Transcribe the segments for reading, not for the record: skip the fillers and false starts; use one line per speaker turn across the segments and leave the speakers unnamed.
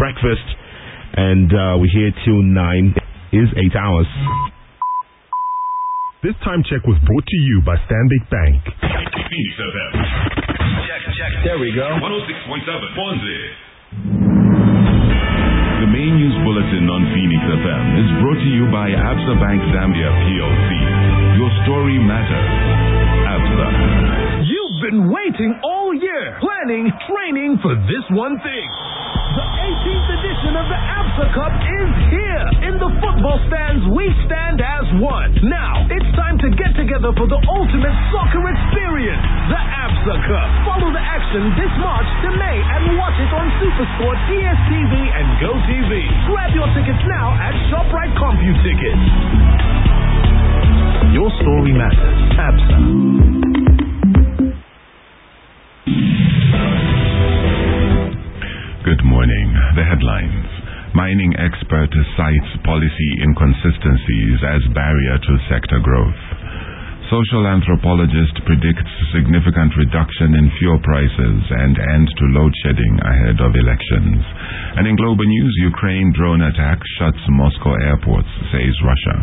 breakfast, and we're here till 9 is 8 hours.
This time check was brought to you by Stanbic Bank.
Phoenix FM. Check.
There we go.
106.7 Bonzi. The main news bulletin on Phoenix FM is brought to you by Absa Bank Zambia PLC. Your story matters. Absa.
You've been waiting all year, planning, training for this one thing. The 18th edition of the Absa Cup is here. In the football stands, we stand as one. Now, it's time to get together for the ultimate soccer experience, the Absa Cup. Follow the action this March to May and watch it on SuperSport, DSTV, and GoTV. Grab your tickets now at ShopRite CompuTickets. Your story matters. Absa.
Good morning. The headlines. Mining expert cites policy inconsistencies as barrier to sector growth. Social anthropologist predicts significant reduction in fuel prices and end to load shedding ahead of elections. And in global news, Ukraine drone attack shuts Moscow airports, says Russia.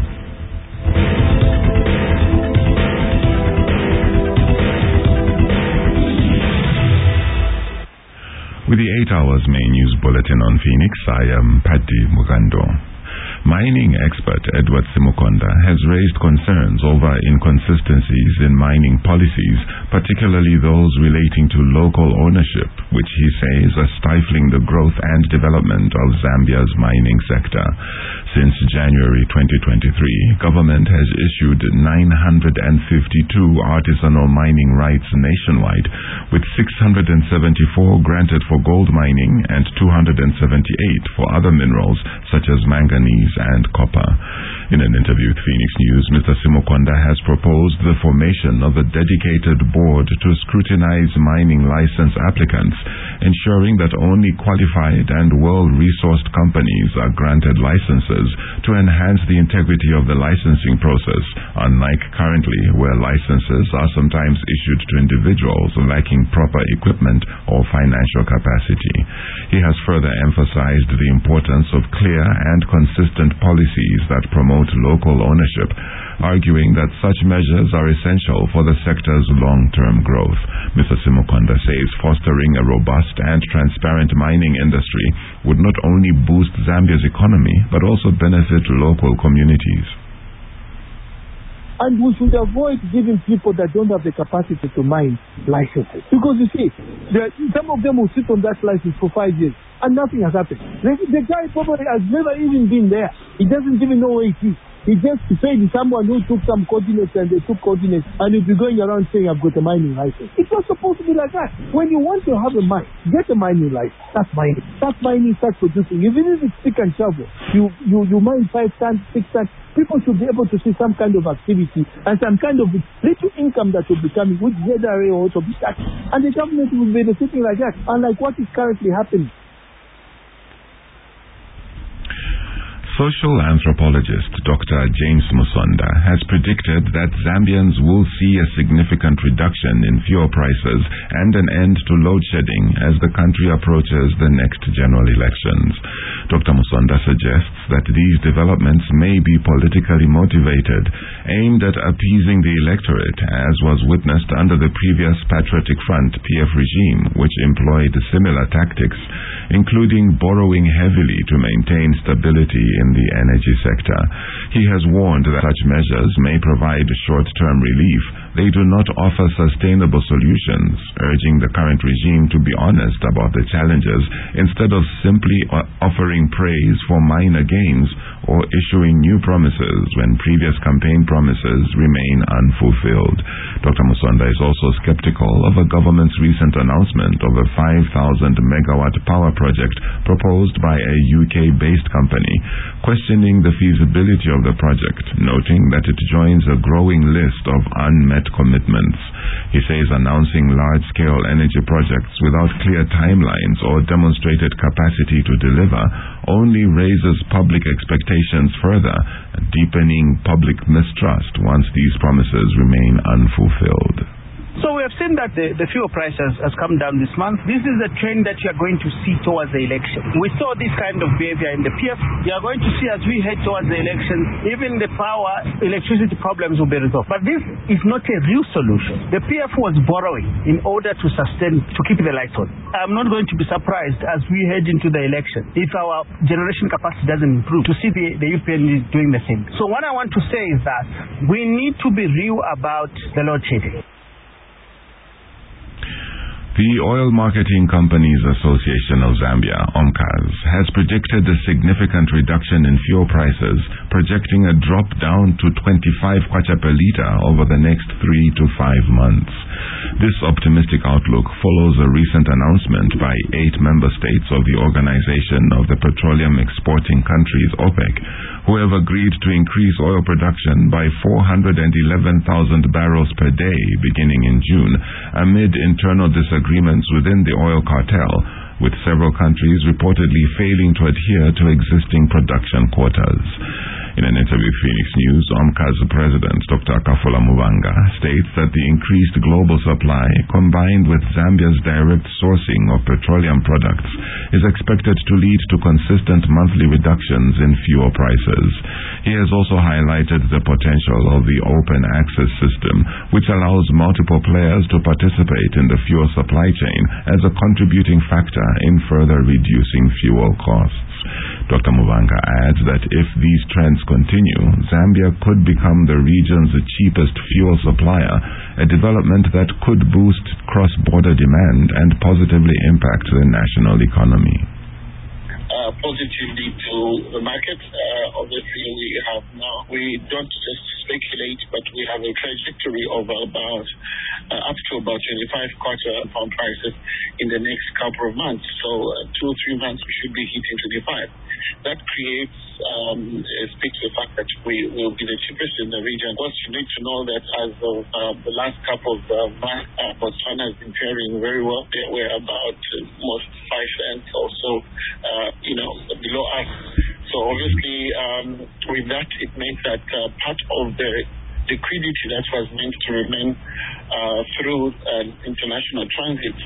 With the 8 hours main news bulletin on Phoenix, I am Patty Mugando. Mining expert Edward Simukonda has raised concerns over inconsistencies in mining policies, particularly those relating to local ownership, which he says are stifling the growth and development of Zambia's mining sector. Since January 2023, government has issued 952 artisanal mining rights nationwide, with 674 granted for gold mining and 278 for other minerals such as manganese and copper. In an interview with Phoenix News, Mr. Simukonda has proposed the formation of a dedicated board to scrutinize mining license applicants, ensuring that only qualified and well-resourced companies are granted licenses to enhance the integrity of the licensing process, unlike currently where licenses are sometimes issued to individuals lacking proper equipment or financial capacity. He has further emphasized the importance of clear and consistent policies that promote local ownership, arguing that such measures are essential for the sector's long-term growth. Mr. Simukonda says fostering a robust and transparent mining industry would not only boost Zambia's economy, but also benefit local communities.
And we should avoid giving people that don't have the capacity to mine licenses. Because you see, some of them will sit on that license for 5 years and nothing has happened. The guy probably has never even been there. He doesn't even know where it is. He just paid someone who took some coordinates and they took coordinates and he'll be going around saying, I've got a mining license. It's not supposed to be like that. When you want to have a mine, get a mining license. That's mining. Start mining, start producing. Even if it's stick and shovel, you mine 5 tons, 6 tons. People should be able to see some kind of activity and some kind of little income that will be coming, which ZRA will also be taxed. And the government will be benefiting like that, unlike what is currently happening.
Social anthropologist Dr. James Musonda has predicted that Zambians will see a significant reduction in fuel prices and an end to load shedding as the country approaches the next general elections. Dr. Musonda suggests that these developments may be politically motivated, aimed at appeasing the electorate, as was witnessed under the previous Patriotic Front PF regime, which employed similar tactics, including borrowing heavily to maintain stability in the energy sector. He has warned that such measures may provide short-term relief. They do not offer sustainable solutions, urging the current regime to be honest about the challenges instead of simply offering praise for minor gains or issuing new promises when previous campaign promises remain unfulfilled. Dr. Musonda is also skeptical of a government's recent announcement of a 5,000 megawatt power project proposed by a UK-based company, questioning the feasibility of the project, noting that it joins a growing list of unmet commitments. He says announcing large-scale energy projects without clear timelines or demonstrated capacity to deliver only raises public expectations further, deepening public mistrust once these promises remain unfulfilled.
So we have seen that the fuel price has come down this month. This is a trend that you are going to see towards the election. We saw this kind of behavior in the PF. You are going to see as we head towards the election, even the electricity problems will be resolved. But this is not a real solution. The PF was borrowing in order to keep the lights on. I'm not going to be surprised as we head into the election if our generation capacity doesn't improve to see the UPN doing the same. So what I want to say is that we need to be real about the load shedding.
The Oil Marketing Companies Association of Zambia, OMCAS, has predicted a significant reduction in fuel prices, projecting a drop down to 25 kwacha per litre over the next 3 to 5 months. This optimistic outlook follows a recent announcement by 8 member states of the Organization of the Petroleum Exporting Countries, OPEC, who have agreed to increase oil production by 411,000 barrels per day beginning in June, amid internal disagreements within the oil cartel, with several countries reportedly failing to adhere to existing production quotas. In an interview with Phoenix News, OMCA's president, Dr. Kafula Muvanga, states that the increased global supply, combined with Zambia's direct sourcing of petroleum products, is expected to lead to consistent monthly reductions in fuel prices. He has also highlighted the potential of the open access system, which allows multiple players to participate in the fuel supply chain as a contributing factor in further reducing fuel costs. Dr. Muvanga adds that if these trends continue, Zambia could become the region's cheapest fuel supplier, a development that could boost cross-border demand and positively impact the national economy.
Positively to the market. Obviously, we don't just speculate, but we have a trajectory of about up to about 25 quarter pound prices in the next couple of months. So 2 or 3 months we should be hitting 25. That creates speaks to the fact that we will be the cheapest in the region. Of course, you need to know that as of the last couple of months, Botswana has been faring very well. They were about almost 5 cents or so, below us. So obviously, with that, it meant that part of the liquidity that was meant to remain through international transit.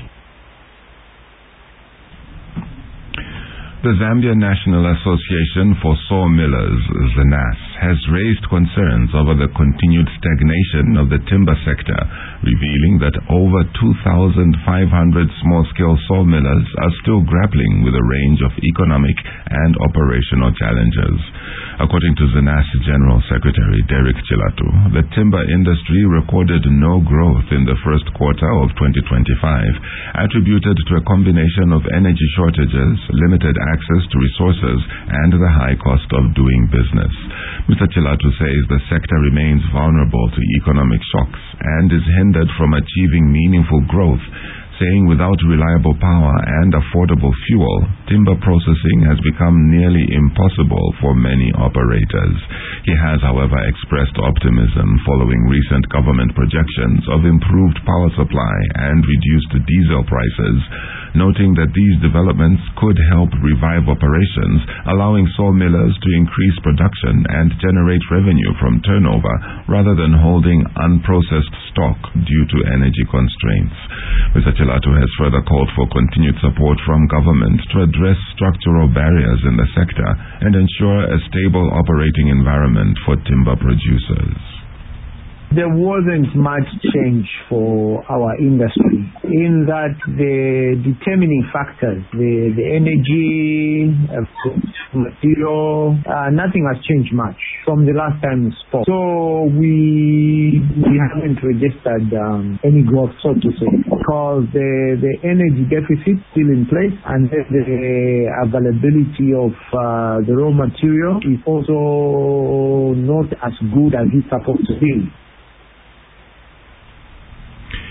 The Zambia National Association for Sawmillers, ZANAS, has raised concerns over the continued stagnation of the timber sector, revealing that over 2,500 small-scale sawmillers are still grappling with a range of economic and operational challenges. According to ZANAS General Secretary Derek Chilatu, the timber industry recorded no growth in the first quarter of 2025, attributed to a combination of energy shortages, limited access to resources, and the high cost of doing business. Mr. Chilatu says the sector remains vulnerable to economic shocks and is hindered from achieving meaningful growth, saying without reliable power and affordable fuel, timber processing has become nearly impossible for many operators. He has, however, expressed optimism following recent government projections of improved power supply and reduced diesel prices, noting that these developments could help revive operations, allowing sawmillers to increase production and generate revenue from turnover rather than holding unprocessed stock due to energy constraints. Mr. Chilatu has further called for continued support from government to address structural barriers in the sector and ensure a stable operating environment for timber producers.
There wasn't much change for our industry in that the determining factors, the energy, material, nothing has changed much from the last time we spoke. So we haven't registered any growth, so to say, because the energy deficit is still in place, and the availability of the raw material is also not as good as it's supposed to be.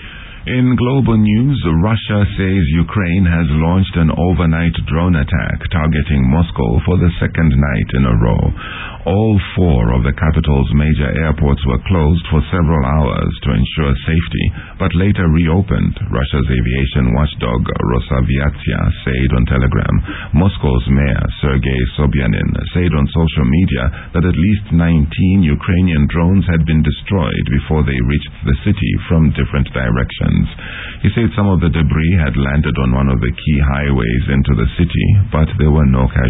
In global news, Russia says Ukraine has launched an overnight drone attack targeting Moscow for the second night in a row. All 4 of the capital's major airports were closed for several hours to ensure safety, but later reopened, Russia's aviation watchdog Rosaviatsia said on Telegram. Moscow's mayor, Sergei Sobyanin, said on social media that at least 19 Ukrainian drones had been destroyed before they reached the city from different directions. He said some of the debris had landed on one of the key highways into the city, but there were no casualties.